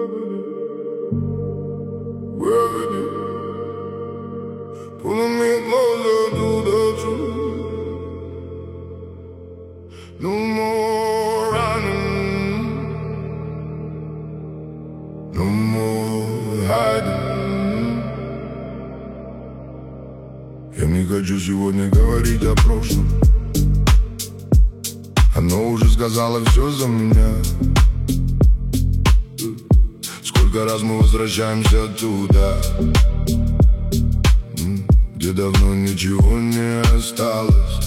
Gravity pulling me closer to the truth. No more running, no more hiding. Я не хочу сегодня говорить о прошлом. Оно уже сказала все за меня. Сколько раз мы возвращаемся туда, где давно ничего не осталось.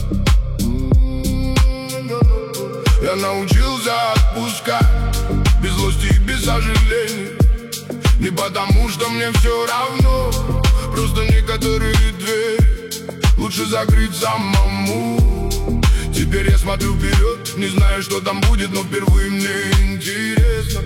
Я научился отпускать без злости и без сожалений. Не потому что мне все равно, просто некоторые двери лучше закрыть самому. Теперь я смотрю вперед, не знаю, что там будет, но впервые мне интересно.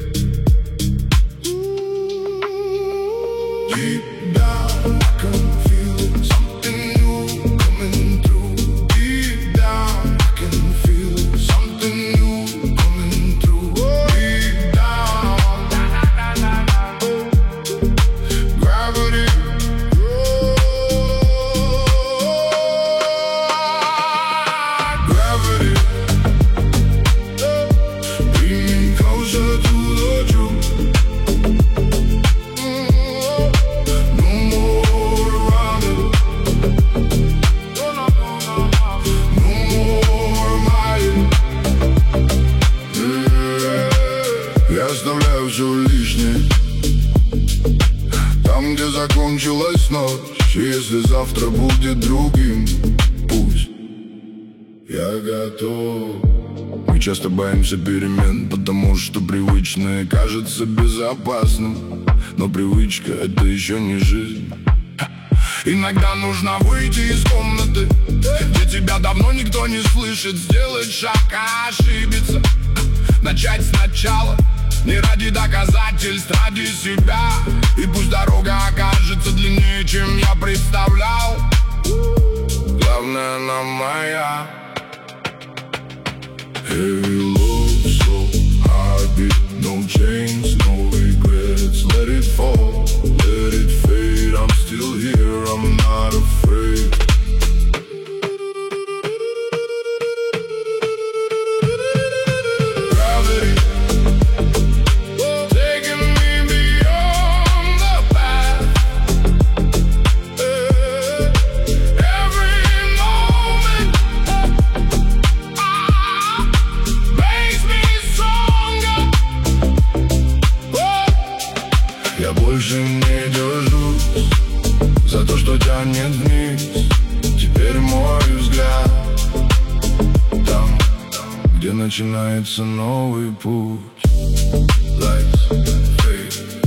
Deep down, I can feel something new coming through. Deep down, I can feel something new coming through. Deep down, gravity. Gravity, bring me closer to the truth. Я оставляю все лишнее там, где закончилась ночь. И если завтра будет другим, пусть. Я готов. Мы часто боимся перемен, потому что привычное кажется безопасным. Но привычка — это еще не жизнь. Иногда нужно выйти из комнаты, где тебя давно никто не слышит. Сделать шаг, ошибиться, начать сначала. Не ради доказательств, ради себя. И пусть дорога окажется длиннее, чем я представлял. Главное, она моя. Heavy love, so heartbeat, no chains, no regrets. Let it fall, let it fade. I'm still here, I'm not afraid. Я больше не держусь за то, что тянет вниз. Теперь мой взгляд там, где начинается новый путь. Lights fade.